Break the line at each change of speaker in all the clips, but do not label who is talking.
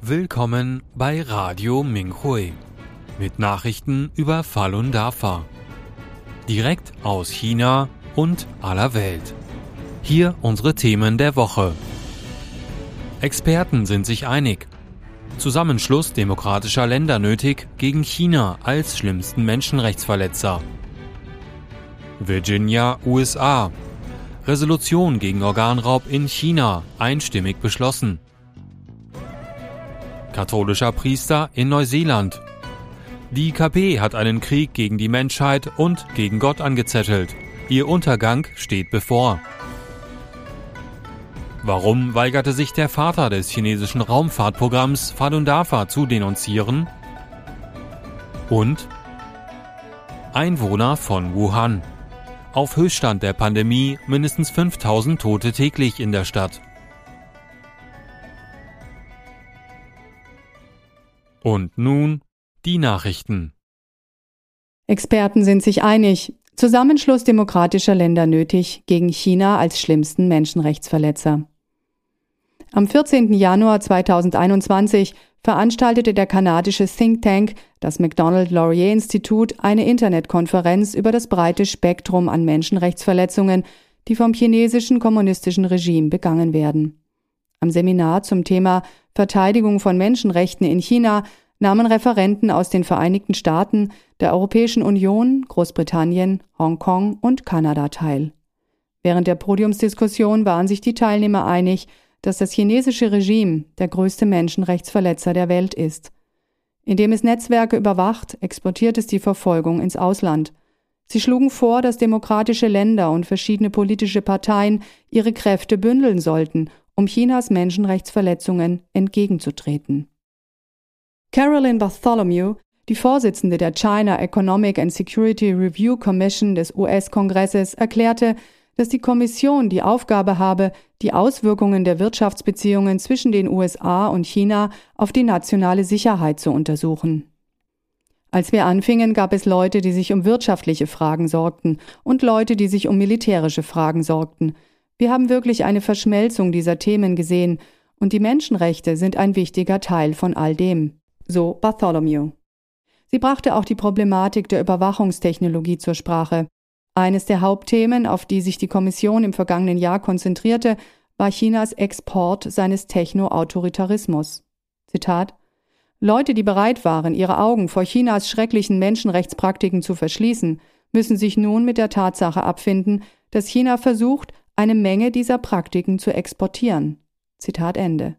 Willkommen bei Radio Minghui mit Nachrichten über Falun Dafa. Direkt aus China und aller Welt. Hier unsere Themen der Woche. Experten sind sich einig. Zusammenschluss demokratischer Länder nötig gegen China als schlimmsten Menschenrechtsverletzer. Virginia, USA. Resolution gegen Organraub in China einstimmig beschlossen. Katholischer Priester in Neuseeland. Die KP hat einen Krieg gegen die Menschheit und gegen Gott angezettelt. Ihr Untergang steht bevor. Warum weigerte sich der Vater des chinesischen Raumfahrtprogramms Falun Dafa zu denunzieren? Und Einwohner von Wuhan. Auf Höchststand der Pandemie mindestens 5000 Tote täglich in der Stadt. Und nun die Nachrichten.
Experten sind sich einig. Zusammenschluss demokratischer Länder nötig gegen China als schlimmsten Menschenrechtsverletzer. Am 14. Januar 2021 veranstaltete der kanadische Think Tank, das Macdonald-Laurier-Institut, eine Internetkonferenz über das breite Spektrum an Menschenrechtsverletzungen, die vom chinesischen kommunistischen Regime begangen werden. Am Seminar zum Thema Verteidigung von Menschenrechten in China nahmen Referenten aus den Vereinigten Staaten, der Europäischen Union, Großbritannien, Hongkong und Kanada teil. Während der Podiumsdiskussion waren sich die Teilnehmer einig, dass das chinesische Regime der größte Menschenrechtsverletzer der Welt ist. Indem es Netzwerke überwacht, exportiert es die Verfolgung ins Ausland. Sie schlugen vor, dass demokratische Länder und verschiedene politische Parteien ihre Kräfte bündeln sollten, um Chinas Menschenrechtsverletzungen entgegenzutreten. Carolyn Bartholomew, die Vorsitzende der China Economic and Security Review Commission des US-Kongresses, erklärte, dass die Kommission die Aufgabe habe, die Auswirkungen der Wirtschaftsbeziehungen zwischen den USA und China auf die nationale Sicherheit zu untersuchen. Als wir anfingen, gab es Leute, die sich um wirtschaftliche Fragen sorgten und Leute, die sich um militärische Fragen sorgten. Wir haben wirklich eine Verschmelzung dieser Themen gesehen und die Menschenrechte sind ein wichtiger Teil von all dem. So Bartholomew. Sie brachte auch die Problematik der Überwachungstechnologie zur Sprache. Eines der Hauptthemen, auf die sich die Kommission im vergangenen Jahr konzentrierte, war Chinas Export seines Techno-Autoritarismus. Zitat: Leute, die bereit waren, ihre Augen vor Chinas schrecklichen Menschenrechtspraktiken zu verschließen, müssen sich nun mit der Tatsache abfinden, dass China versucht, eine Menge dieser Praktiken zu exportieren. Zitat Ende.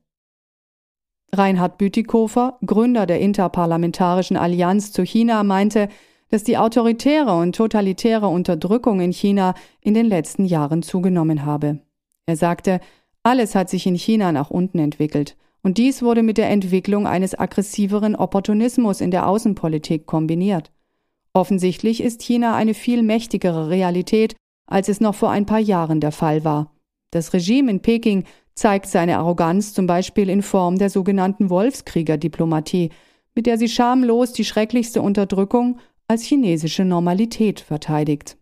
Reinhard Bütikofer, Gründer der Interparlamentarischen Allianz zu China, meinte, dass die autoritäre und totalitäre Unterdrückung in China in den letzten Jahren zugenommen habe. Er sagte, alles hat sich in China nach unten entwickelt und dies wurde mit der Entwicklung eines aggressiveren Opportunismus in der Außenpolitik kombiniert. Offensichtlich ist China eine viel mächtigere Realität, als es noch vor ein paar Jahren der Fall war. Das Regime in Peking zeigt seine Arroganz zum Beispiel in Form der sogenannten Wolfskrieger-Diplomatie, mit der sie schamlos die schrecklichste Unterdrückung als chinesische Normalität verteidigt.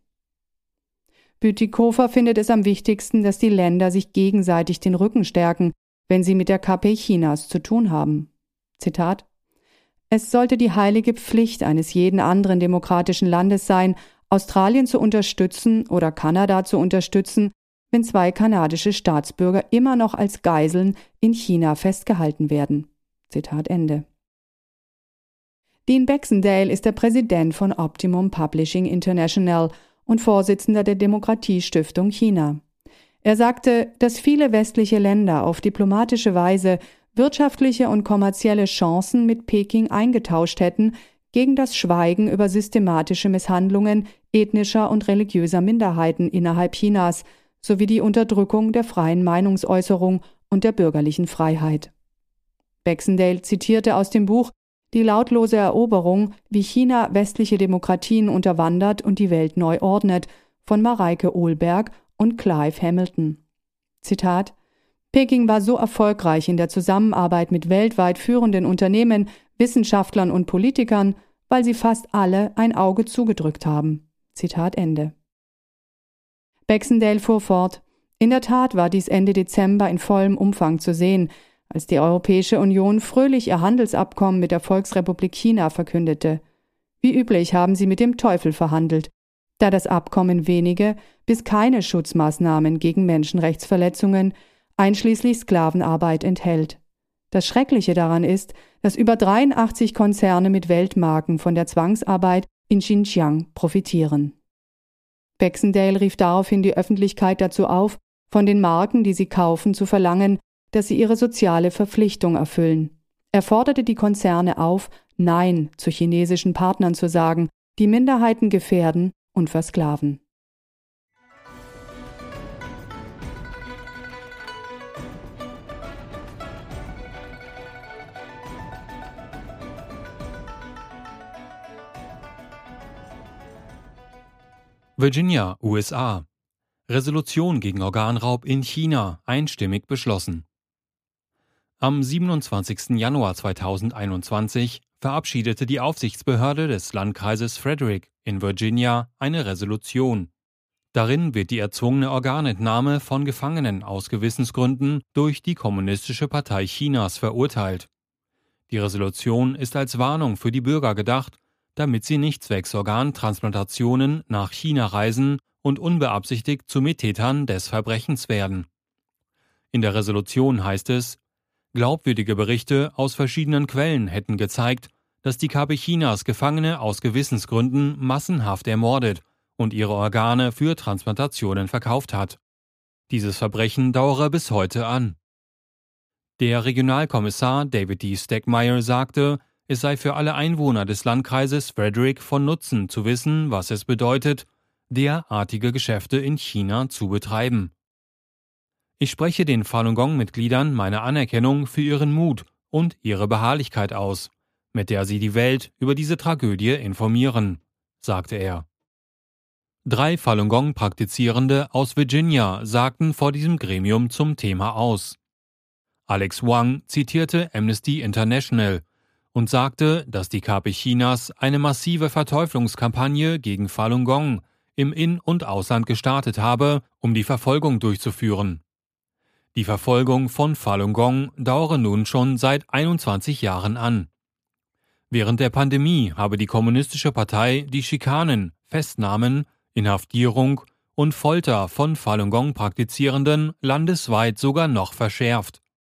Bütikofer findet es am wichtigsten, dass die Länder sich gegenseitig den Rücken stärken, wenn sie mit der KP Chinas zu tun haben. Zitat: Es sollte die heilige Pflicht eines jeden anderen demokratischen Landes sein, Australien zu unterstützen oder Kanada zu unterstützen, wenn zwei kanadische Staatsbürger immer noch als Geiseln in China festgehalten werden. Zitat Ende. Dean Baxendale ist der Präsident von Optimum Publishing International und Vorsitzender der Demokratiestiftung China. Er sagte, dass viele westliche Länder auf diplomatische Weise wirtschaftliche und kommerzielle Chancen mit Peking eingetauscht hätten gegen das Schweigen über systematische Misshandlungen ethnischer und religiöser Minderheiten innerhalb Chinas sowie die Unterdrückung der freien Meinungsäußerung und der bürgerlichen Freiheit. Baxendale zitierte aus dem Buch Die lautlose Eroberung, wie China westliche Demokratien unterwandert und die Welt neu ordnet, von Mareike Ohlberg und Clive Hamilton. Zitat: Peking war so erfolgreich in der Zusammenarbeit mit weltweit führenden Unternehmen, Wissenschaftlern und Politikern, weil sie fast alle ein Auge zugedrückt haben. Zitat Ende. Baxendale fuhr fort: In der Tat war dies Ende Dezember in vollem Umfang zu sehen, als die Europäische Union fröhlich ihr Handelsabkommen mit der Volksrepublik China verkündete. Wie üblich haben sie mit dem Teufel verhandelt, da das Abkommen wenige bis keine Schutzmaßnahmen gegen Menschenrechtsverletzungen, einschließlich Sklavenarbeit, enthält. Das Schreckliche daran ist, dass über 83 Konzerne mit Weltmarken von der Zwangsarbeit in Xinjiang profitieren. Baxendale rief daraufhin die Öffentlichkeit dazu auf, von den Marken, die sie kaufen, zu verlangen, dass sie ihre soziale Verpflichtung erfüllen. Er forderte die Konzerne auf, Nein zu chinesischen Partnern zu sagen, die Minderheiten gefährden und versklaven.
Virginia, USA. Resolution gegen Organraub in China einstimmig beschlossen. Am 27. Januar 2021 verabschiedete die Aufsichtsbehörde des Landkreises Frederick in Virginia eine Resolution. Darin wird die erzwungene Organentnahme von Gefangenen aus Gewissensgründen durch die Kommunistische Partei Chinas verurteilt. Die Resolution ist als Warnung für die Bürger gedacht, damit sie nicht zwecks Organtransplantationen nach China reisen und unbeabsichtigt zu Mittätern des Verbrechens werden. In der Resolution heißt es, glaubwürdige Berichte aus verschiedenen Quellen hätten gezeigt, dass die KP Chinas Gefangene aus Gewissensgründen massenhaft ermordet und ihre Organe für Transplantationen verkauft hat. Dieses Verbrechen dauere bis heute an. Der Regionalkommissar David D. Stegmaier sagte, es sei für alle Einwohner des Landkreises Frederick von Nutzen zu wissen, was es bedeutet, derartige Geschäfte in China zu betreiben. Ich spreche den Falun Gong-Mitgliedern meine Anerkennung für ihren Mut und ihre Beharrlichkeit aus, mit der sie die Welt über diese Tragödie informieren, sagte er. 3 Falun Gong-Praktizierende aus Virginia sagten vor diesem Gremium zum Thema aus. Alex Wang zitierte Amnesty International und sagte, dass die KP Chinas eine massive Verteuflungskampagne gegen Falun Gong im In- und Ausland gestartet habe, um die Verfolgung durchzuführen. Die Verfolgung von Falun Gong dauere nun schon seit 21 Jahren an. Während der Pandemie habe die Kommunistische Partei die Schikanen, Festnahmen, Inhaftierung und Folter von Falun Gong-Praktizierenden landesweit sogar noch verschärft.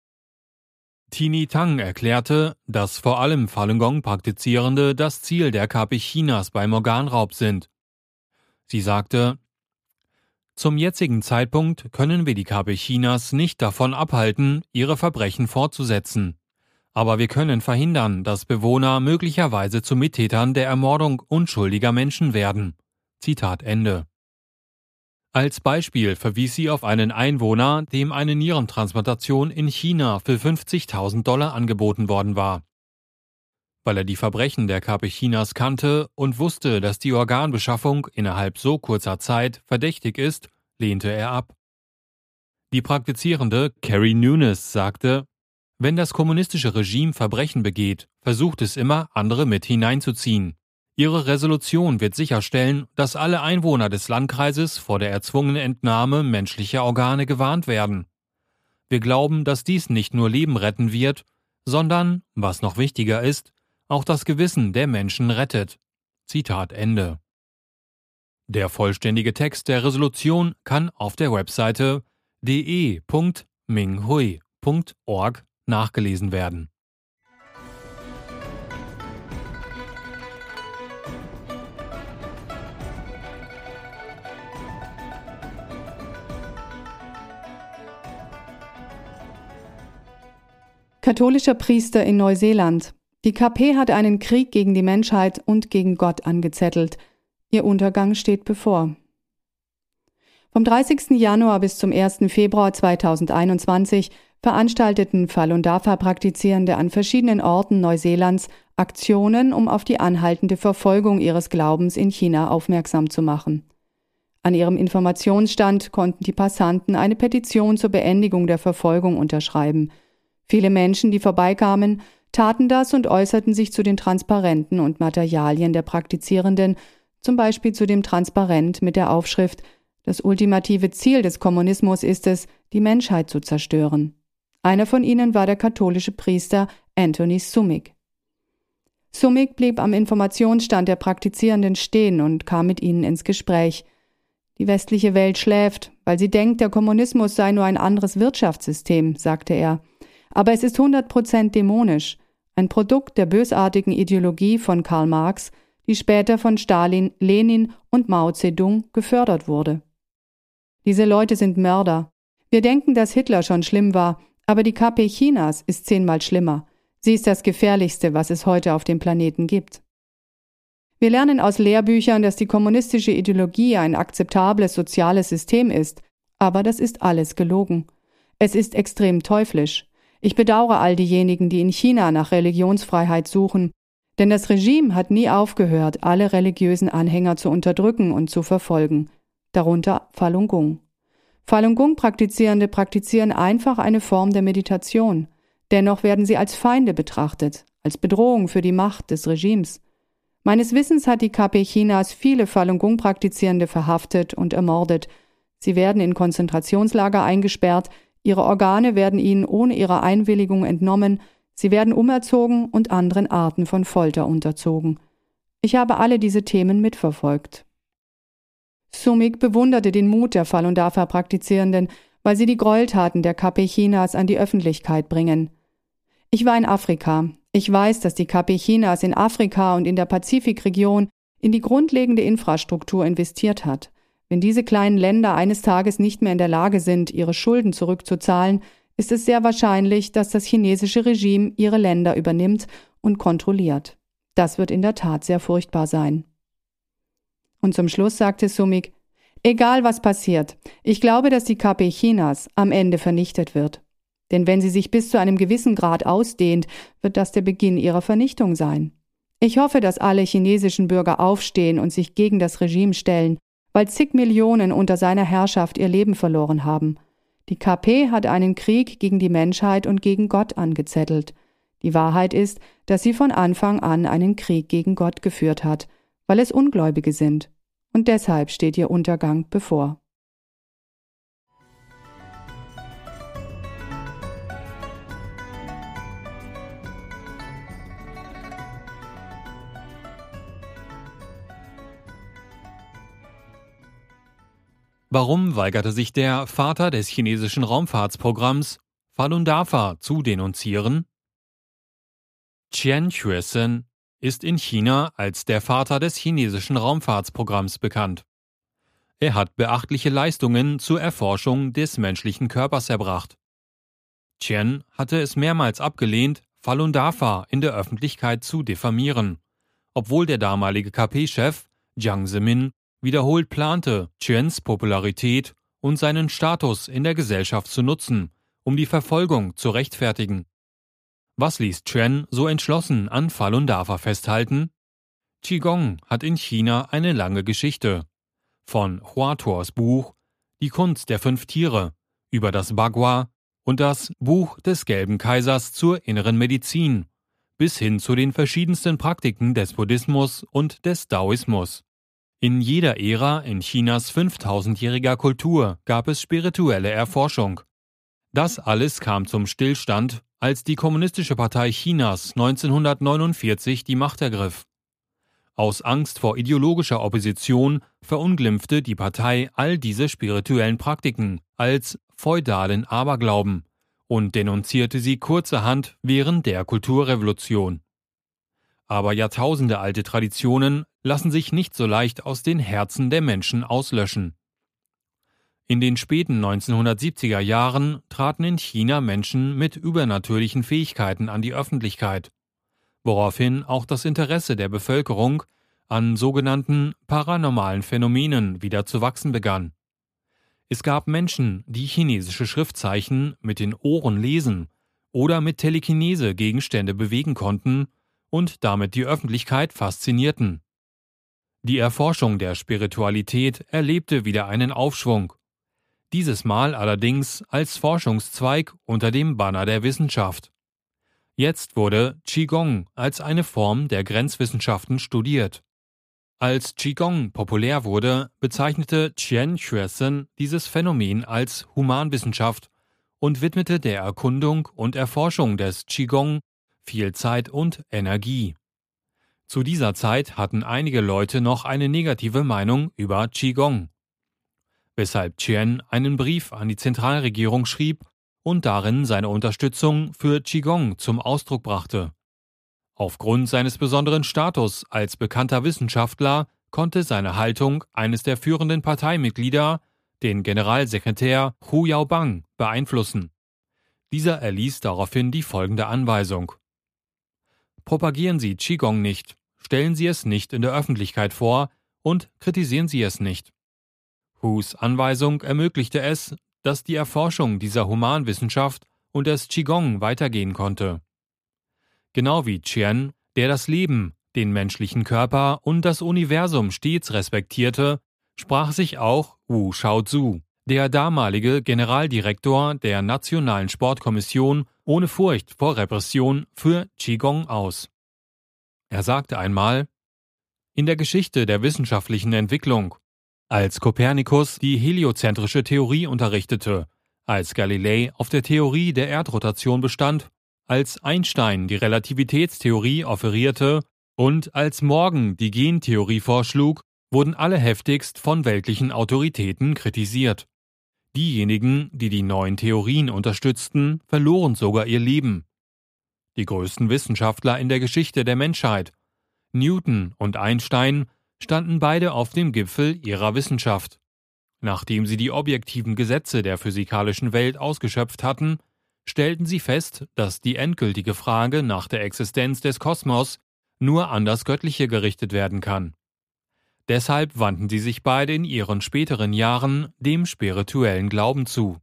Tini Tang erklärte, dass vor allem Falun Gong-Praktizierende das Ziel der KP Chinas beim Organraub sind. Sie sagte, zum jetzigen Zeitpunkt können wir die KP Chinas nicht davon abhalten, ihre Verbrechen fortzusetzen. Aber wir können verhindern, dass Bewohner möglicherweise zu Mittätern der Ermordung unschuldiger Menschen werden. Zitat Ende. Als Beispiel verwies sie auf einen Einwohner, dem eine Nierentransplantation in China für $50.000 angeboten worden war. Weil er die Verbrechen der KP Chinas kannte und wusste, dass die Organbeschaffung innerhalb so kurzer Zeit verdächtig ist, lehnte er ab. Die praktizierende Carrie Nunes sagte, wenn das kommunistische Regime Verbrechen begeht, versucht es immer, andere mit hineinzuziehen. Ihre Resolution wird sicherstellen, dass alle Einwohner des Landkreises vor der erzwungenen Entnahme menschlicher Organe gewarnt werden. Wir glauben, dass dies nicht nur Leben retten wird, sondern, was noch wichtiger ist, auch das Gewissen der Menschen rettet. Zitat Ende. Der vollständige Text der Resolution kann auf der Webseite de.minghui.org nachgelesen werden.
Katholischer Priester in Neuseeland. Die KP hat einen Krieg gegen die Menschheit und gegen Gott angezettelt. Ihr Untergang steht bevor. Vom 30. Januar bis zum 1. Februar 2021 veranstalteten Falun Dafa-Praktizierende an verschiedenen Orten Neuseelands Aktionen, um auf die anhaltende Verfolgung ihres Glaubens in China aufmerksam zu machen. An ihrem Informationsstand konnten die Passanten eine Petition zur Beendigung der Verfolgung unterschreiben. Viele Menschen, die vorbeikamen, taten das und äußerten sich zu den Transparenten und Materialien der Praktizierenden, zum Beispiel zu dem Transparent mit der Aufschrift: Das ultimative Ziel des Kommunismus ist es, die Menschheit zu zerstören. Einer von ihnen war der katholische Priester Anthony Sumik. Sumik blieb am Informationsstand der Praktizierenden stehen und kam mit ihnen ins Gespräch. Die westliche Welt schläft, weil sie denkt, der Kommunismus sei nur ein anderes Wirtschaftssystem, sagte er. Aber es ist 100% dämonisch, ein Produkt der bösartigen Ideologie von Karl Marx, die später von Stalin, Lenin und Mao Zedong gefördert wurde. Diese Leute sind Mörder. Wir denken, dass Hitler schon schlimm war, aber die KP Chinas ist 10-mal schlimmer. Sie ist das Gefährlichste, was es heute auf dem Planeten gibt. Wir lernen aus Lehrbüchern, dass die kommunistische Ideologie ein akzeptables soziales System ist, aber das ist alles gelogen. Es ist extrem teuflisch. Ich bedauere all diejenigen, die in China nach Religionsfreiheit suchen, denn das Regime hat nie aufgehört, alle religiösen Anhänger zu unterdrücken und zu verfolgen, darunter Falun Gong. Falun Gong-Praktizierende praktizieren einfach eine Form der Meditation. Dennoch werden sie als Feinde betrachtet, als Bedrohung für die Macht des Regimes. Meines Wissens hat die KP Chinas viele Falun Gong-Praktizierende verhaftet und ermordet. Sie werden in Konzentrationslager eingesperrt, ihre Organe werden ihnen ohne ihre Einwilligung entnommen, sie werden umerzogen und anderen Arten von Folter unterzogen. Ich habe alle diese Themen mitverfolgt. Sumik bewunderte den Mut der Falun Dafa-Praktizierenden, weil sie die Gräueltaten der KP Chinas an die Öffentlichkeit bringen. Ich war in Afrika. Ich weiß, dass die KP Chinas in Afrika und in der Pazifikregion in die grundlegende Infrastruktur investiert hat. Wenn diese kleinen Länder eines Tages nicht mehr in der Lage sind, ihre Schulden zurückzuzahlen, ist es sehr wahrscheinlich, dass das chinesische Regime ihre Länder übernimmt und kontrolliert. Das wird in der Tat sehr furchtbar sein. Und zum Schluss sagte Sumik, egal was passiert, ich glaube, dass die KP Chinas am Ende vernichtet wird. Denn wenn sie sich bis zu einem gewissen Grad ausdehnt, wird das der Beginn ihrer Vernichtung sein. Ich hoffe, dass alle chinesischen Bürger aufstehen und sich gegen das Regime stellen, weil zig Millionen unter seiner Herrschaft ihr Leben verloren haben. Die KP hat einen Krieg gegen die Menschheit und gegen Gott angezettelt. Die Wahrheit ist, dass sie von Anfang an einen Krieg gegen Gott geführt hat, weil es Ungläubige sind. Und deshalb steht ihr Untergang bevor.
Warum weigerte sich der Vater des chinesischen Raumfahrtsprogramms, Falun Dafa zu denunzieren? Qian Xuesen ist in China als der Vater des chinesischen Raumfahrtsprogramms bekannt. Er hat beachtliche Leistungen zur Erforschung des menschlichen Körpers erbracht. Qian hatte es mehrmals abgelehnt, Falun Dafa in der Öffentlichkeit zu diffamieren, obwohl der damalige KP-Chef Jiang Zemin wiederholt plante, Qians Popularität und seinen Status in der Gesellschaft zu nutzen, um die Verfolgung zu rechtfertigen. Was ließ Qian so entschlossen an Falun Dafa festhalten? Qigong hat in China eine lange Geschichte. Von Hua Tuos Buch Die Kunst der 5 Tiere über das Bagua und das Buch des Gelben Kaisers zur inneren Medizin bis hin zu den verschiedensten Praktiken des Buddhismus und des Daoismus. In jeder Ära in Chinas 5000-jähriger Kultur gab es spirituelle Erforschung. Das alles kam zum Stillstand, als die Kommunistische Partei Chinas 1949 die Macht ergriff. Aus Angst vor ideologischer Opposition verunglimpfte die Partei all diese spirituellen Praktiken als feudalen Aberglauben und denunzierte sie kurzerhand während der Kulturrevolution. Aber jahrtausendealte Traditionen lassen sich nicht so leicht aus den Herzen der Menschen auslöschen. In den späten 1970er Jahren traten in China Menschen mit übernatürlichen Fähigkeiten an die Öffentlichkeit, woraufhin auch das Interesse der Bevölkerung an sogenannten paranormalen Phänomenen wieder zu wachsen begann. Es gab Menschen, die chinesische Schriftzeichen mit den Ohren lesen oder mit Telekinese Gegenstände bewegen konnten und damit die Öffentlichkeit faszinierten. Die Erforschung der Spiritualität erlebte wieder einen Aufschwung. Dieses Mal allerdings als Forschungszweig unter dem Banner der Wissenschaft. Jetzt wurde Qigong als eine Form der Grenzwissenschaften studiert. Als Qigong populär wurde, bezeichnete Qian Xuesen dieses Phänomen als Humanwissenschaft und widmete der Erkundung und Erforschung des Qigong viel Zeit und Energie. Zu dieser Zeit hatten einige Leute noch eine negative Meinung über Qigong, weshalb Qian einen Brief an die Zentralregierung schrieb und darin seine Unterstützung für Qigong zum Ausdruck brachte. Aufgrund seines besonderen Status als bekannter Wissenschaftler konnte seine Haltung eines der führenden Parteimitglieder, den Generalsekretär Hu Yaobang, beeinflussen. Dieser erließ daraufhin die folgende Anweisung: Propagieren Sie Qigong nicht, stellen Sie es nicht in der Öffentlichkeit vor und kritisieren Sie es nicht. Hus Anweisung ermöglichte es, dass die Erforschung dieser Humanwissenschaft und des Qigong weitergehen konnte. Genau wie Qian, der das Leben, den menschlichen Körper und das Universum stets respektierte, sprach sich auch Wu Shaozu, der damalige Generaldirektor der Nationalen Sportkommission, ohne Furcht vor Repression für Qigong aus. Er sagte einmal: In der Geschichte der wissenschaftlichen Entwicklung, als Kopernikus die heliozentrische Theorie unterrichtete, als Galilei auf der Theorie der Erdrotation bestand, als Einstein die Relativitätstheorie offerierte und als Morgan die Gentheorie vorschlug, wurden alle heftigst von weltlichen Autoritäten kritisiert. Diejenigen, die die neuen Theorien unterstützten, verloren sogar ihr Leben. Die größten Wissenschaftler in der Geschichte der Menschheit, Newton und Einstein, standen beide auf dem Gipfel ihrer Wissenschaft. Nachdem sie die objektiven Gesetze der physikalischen Welt ausgeschöpft hatten, stellten sie fest, dass die endgültige Frage nach der Existenz des Kosmos nur an das Göttliche gerichtet werden kann. Deshalb wandten sie sich beide in ihren späteren Jahren dem spirituellen Glauben zu.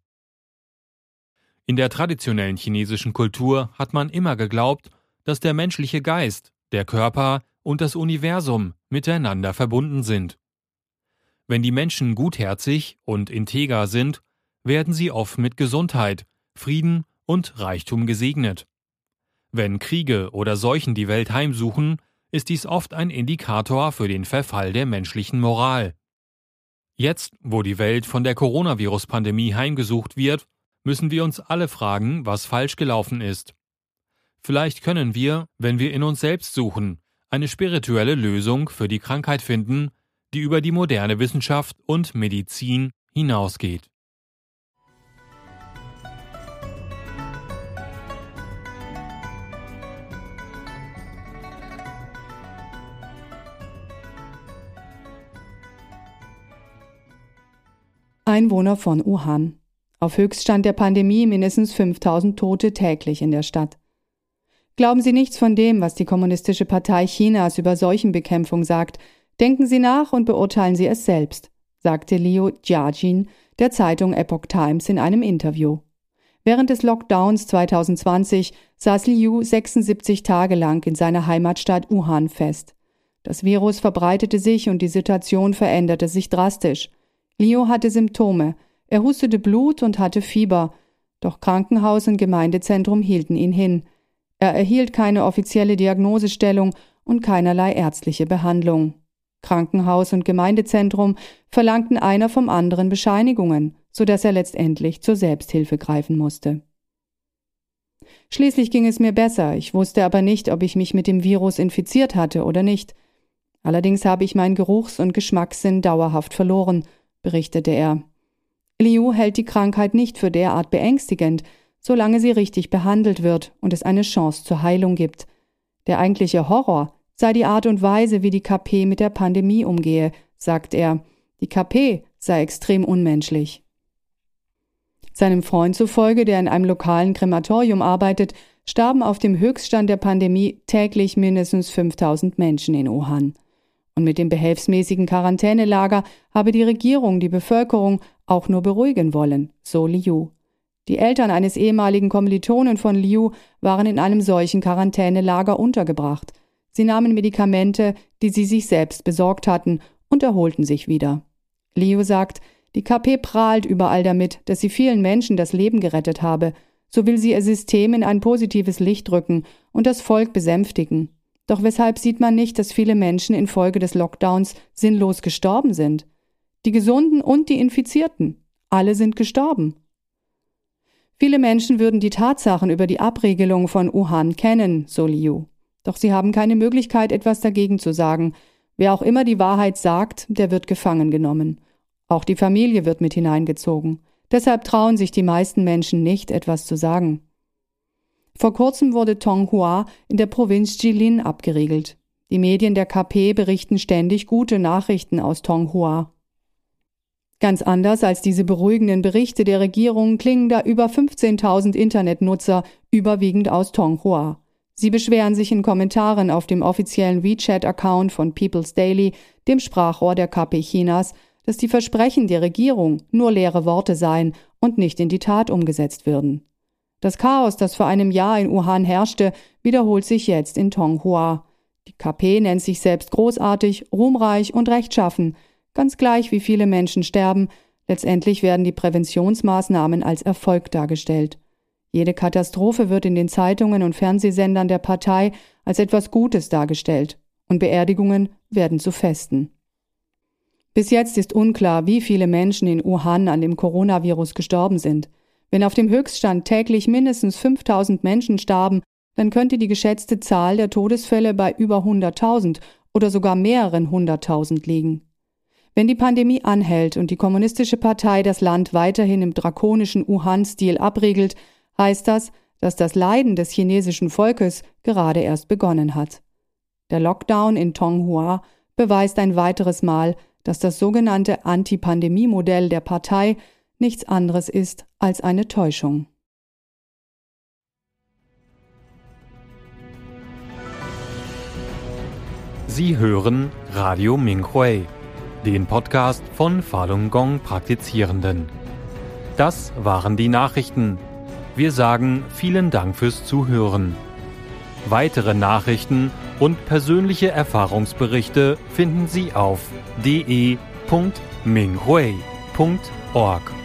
In der traditionellen chinesischen Kultur hat man immer geglaubt, dass der menschliche Geist, der Körper und das Universum miteinander verbunden sind. Wenn die Menschen gutherzig und integer sind, werden sie oft mit Gesundheit, Frieden und Reichtum gesegnet. Wenn Kriege oder Seuchen die Welt heimsuchen, ist dies oft ein Indikator für den Verfall der menschlichen Moral. Jetzt, wo die Welt von der Coronavirus-Pandemie heimgesucht wird, müssen wir uns alle fragen, was falsch gelaufen ist. Vielleicht können wir, wenn wir in uns selbst suchen, eine spirituelle Lösung für die Krankheit finden, die über die moderne Wissenschaft und Medizin hinausgeht.
Einwohner von Wuhan. Auf Höchststand der Pandemie mindestens 5000 Tote täglich in der Stadt. Glauben Sie nichts von dem, was die Kommunistische Partei Chinas über Seuchenbekämpfung sagt. Denken Sie nach und beurteilen Sie es selbst, sagte Liu Jiajin der Zeitung Epoch Times in einem Interview. Während des Lockdowns 2020 saß Liu 76 Tage lang in seiner Heimatstadt Wuhan fest. Das Virus verbreitete sich und die Situation veränderte sich drastisch. Liu hatte Symptome. Er hustete Blut und hatte Fieber. Doch Krankenhaus und Gemeindezentrum hielten ihn hin. Er erhielt keine offizielle Diagnosestellung und keinerlei ärztliche Behandlung. Krankenhaus und Gemeindezentrum verlangten einer vom anderen Bescheinigungen, sodass er letztendlich zur Selbsthilfe greifen musste. Schließlich ging es mir besser, ich wusste aber nicht, ob ich mich mit dem Virus infiziert hatte oder nicht. Allerdings habe ich meinen Geruchs- und Geschmackssinn dauerhaft verloren, berichtete er. Liu hält die Krankheit nicht für derart beängstigend, solange sie richtig behandelt wird und es eine Chance zur Heilung gibt. Der eigentliche Horror sei die Art und Weise, wie die KP mit der Pandemie umgehe, sagt er. Die KP sei extrem unmenschlich. Seinem Freund zufolge, der in einem lokalen Krematorium arbeitet, starben auf dem Höchststand der Pandemie täglich mindestens 5000 Menschen in Wuhan. Und mit dem behelfsmäßigen Quarantänelager habe die Regierung die Bevölkerung auch nur beruhigen wollen, so Liu. Die Eltern eines ehemaligen Kommilitonen von Liu waren in einem solchen Quarantänelager untergebracht. Sie nahmen Medikamente, die sie sich selbst besorgt hatten, und erholten sich wieder. Liu sagt, die KP prahlt überall damit, dass sie vielen Menschen das Leben gerettet habe. So will sie ihr System in ein positives Licht rücken und das Volk besänftigen. Doch weshalb sieht man nicht, dass viele Menschen infolge des Lockdowns sinnlos gestorben sind? Die Gesunden und die Infizierten, alle sind gestorben. Viele Menschen würden die Tatsachen über die Abriegelung von Wuhan kennen, so Liu. Doch sie haben keine Möglichkeit, etwas dagegen zu sagen. Wer auch immer die Wahrheit sagt, der wird gefangen genommen. Auch die Familie wird mit hineingezogen. Deshalb trauen sich die meisten Menschen nicht, etwas zu sagen. Vor kurzem wurde Tonghua in der Provinz Jilin abgeriegelt. Die Medien der KP berichten ständig gute Nachrichten aus Tonghua. Ganz anders als diese beruhigenden Berichte der Regierung klingen da über 15.000 Internetnutzer, überwiegend aus Tonghua. Sie beschweren sich in Kommentaren auf dem offiziellen WeChat-Account von People's Daily, dem Sprachrohr der KP Chinas, dass die Versprechen der Regierung nur leere Worte seien und nicht in die Tat umgesetzt würden. Das Chaos, das vor einem Jahr in Wuhan herrschte, wiederholt sich jetzt in Tonghua. Die KP nennt sich selbst großartig, ruhmreich und rechtschaffen. Ganz gleich, wie viele Menschen sterben, letztendlich werden die Präventionsmaßnahmen als Erfolg dargestellt. Jede Katastrophe wird in den Zeitungen und Fernsehsendern der Partei als etwas Gutes dargestellt und Beerdigungen werden zu Festen. Bis jetzt ist unklar, wie viele Menschen in Wuhan an dem Coronavirus gestorben sind. Wenn auf dem Höchststand täglich mindestens 5.000 Menschen starben, dann könnte die geschätzte Zahl der Todesfälle bei über 100.000 oder sogar mehreren 100.000 liegen. Wenn die Pandemie anhält und die Kommunistische Partei das Land weiterhin im drakonischen Wuhan-Stil abriegelt, heißt das, dass das Leiden des chinesischen Volkes gerade erst begonnen hat. Der Lockdown in Tonghua beweist ein weiteres Mal, dass das sogenannte Anti-Pandemie-Modell der Partei nichts anderes ist als eine Täuschung.
Sie hören Radio Minghui, den Podcast von Falun Gong Praktizierenden. Das waren die Nachrichten. Wir sagen vielen Dank fürs Zuhören. Weitere Nachrichten und persönliche Erfahrungsberichte finden Sie auf de.minghui.org.